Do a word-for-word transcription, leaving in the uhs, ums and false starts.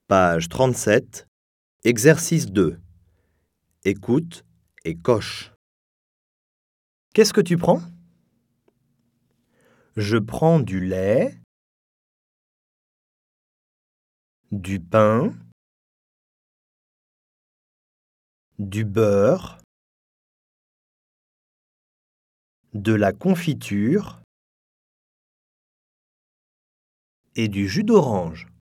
Page trente-sept, exercice deux. Écoute et coche. Qu'est-ce que tu prends? Je prends du lait, du pain, du beurre, de la confiture et du jus d'orange.